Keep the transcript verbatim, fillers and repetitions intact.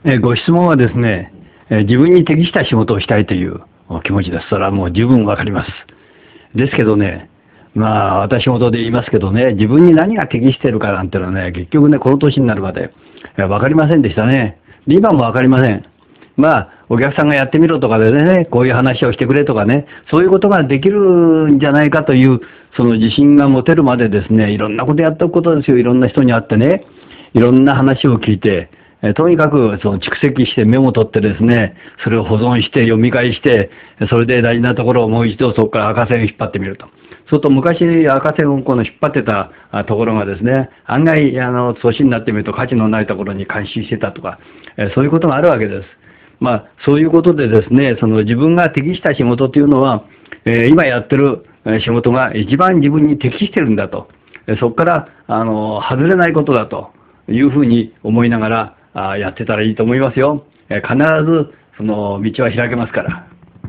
えーご質問はですね、えー自分に適した仕事をしたいというお気持ちです。それはもう十分わかります。ですけどね、まあ、私事で言いますけどね、自分に何が適しているかなんていうのはね、結局ね、この年になるまで、えーわかりませんでしたね。で今もわかりません。まあ、お客さんがやってみろとかでね、こういう話をしてくれとかね、そういうことができるんじゃないかという、その自信が持てるまでですね、いろんなことやっておくことですよ。いろんな人に会ってね、いろんな話を聞いて、えとにかくその蓄積してメモを取ってですね、それを保存して読み返して、それで大事なところをもう一度そこから赤線を引っ張ってみると。そうすると昔赤線をこの引っ張ってたところがですね、案外あの年になってみると価値のないところに監視してたとか、えそういうことがあるわけです。まあそういうことでですね、その自分が適した仕事というのは、えー今やってる仕事が一番自分に適してるんだと。そこからあの外れないことだというふうに思いながらあやってたらいいと思いますよ。え必ずその道は開けますから。